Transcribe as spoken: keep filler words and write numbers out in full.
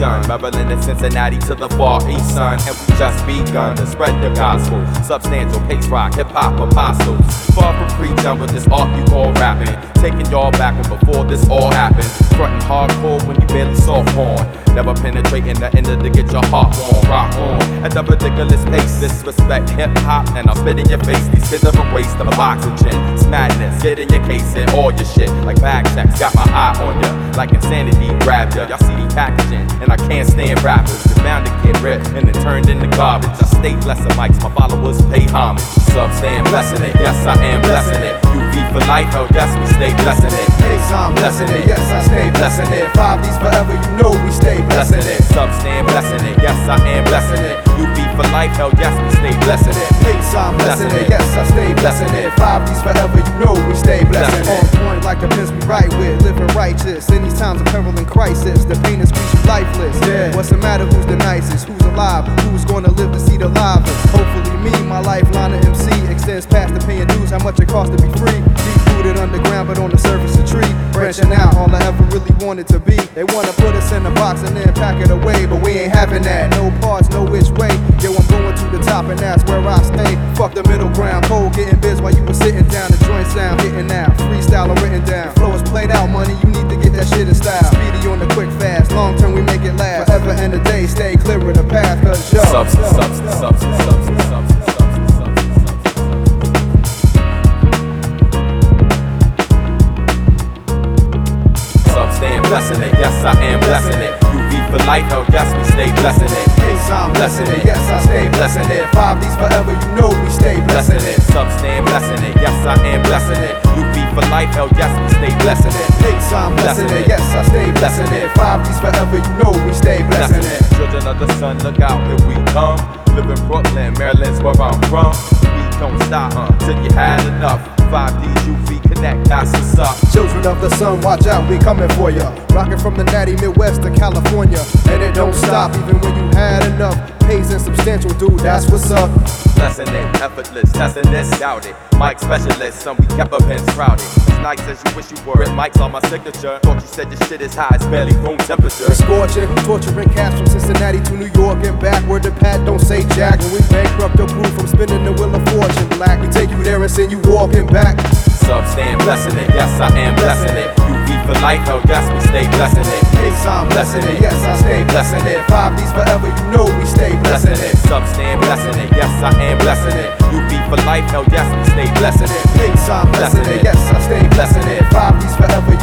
shun. Maryland and Cincinnati to the far east, son. And we just begun to spread the gospel. Substantial pace rock, hip hop apostles. Far from preaching with this art you call rapping. Taking y'all back when before this all happened. Frontin' hardcore when you barely soft porn. Never penetrating the end to get your heart warm. Rock on at the ridiculous pace. Disrespect hip hop and I'll spit in your face. These kids are a waste of oxygen. It's madness. Get in your case and all your shit. Like bag checks, got my eye on ya. Like insanity grabbed ya. Y'all see the packaging and I can't stand rappers. You're bound to get ripped and then turned into garbage. I stay blessing mics, my followers pay homage. Sub stand blessing it, yes I am blessing it. U V for life, oh yes we stay blessing it. Pace I'm blessing it, yes I stay blessing it. Five D's forever, you know we stay blessing it. Sub stand blessing it, yes I am blessing it. U V for life, hell yes we stay blessing it. Pace I'm blessing it, yes I stay blessing it. Five D's forever, you know we stay blessing it. On point like the pins we right with, living righteous. In these times of peril and crisis, the pain is squeeze you lifeless. Yeah. What's the matter? Who's the nicest? Who's alive? Who's gonna live to see the livest? Hopefully me, my lifeline of M C extends past the paying dues. How much it costs to be free? Deep rooted underground, but on the surface a tree. Branching out, all I ever really wanted to be. They wanna put us in a box and then pack it away, but we ain't having that. No parts, no which way. Yo, I'm going to the top and that's where I stay. Fuck the middle ground, cold getting biz while you were sitting down. The joint sound hitting now, freestyle or written down. Flow is played out, money, you need to get that shit in style. Speedy on the quick fast, long term we make it last. Forever and a day, stay clear of the path, cause yo. Substance, substance, substance, substance, substance. Blessing it, yes I am blessing it. U V for life, oh yes we stay blessing it. Pace I'm blessing it, yes I stay blessing it. Five D's forever, you know we stay blessing it. Sub stand blessing it, yes I am blessing it. U V for life, oh yes we stay blessing it. Pace I'm blessing it, yes I stay blessing it. Five D's forever, you know we stay blessing it. Children of the sun, look out, here we come. Live in Brooklyn, Maryland's where I'm from. We don't stop uh, till you had enough. Five D's U V Connect, that's what's up. Children of the sun, watch out, we coming for ya. Rockin' from the natty Midwest to California. And it don't stop even when you had enough. Pays and substantial, dude, that's what's up. Blessing it, effortless, testing this, doubt it. Mic specialist, son, we kept up and sprouted. As nice as you wish you were, it mics on my signature. Thought you said your shit is high, it's barely room temperature. We're scorching, torturing cats from Cincinnati to New York and back. Word to Pat, don't say jack. When we bankrupt your crew from spinning the wheel of fortune black, we take you there and send you walking back. Sub stand blessing it, yes I am blessing it. U V for life, oh yes we stay blessing it. Pace I'm blessing it, yes I stay blessing it. Five D's forever, you know we stay blessing it. Sub stand blessing it, yes I am blessing it. U V for life, oh yes we stay blessing it. Pace I'm blessing it, yes I stay blessing it. Five D's forever, you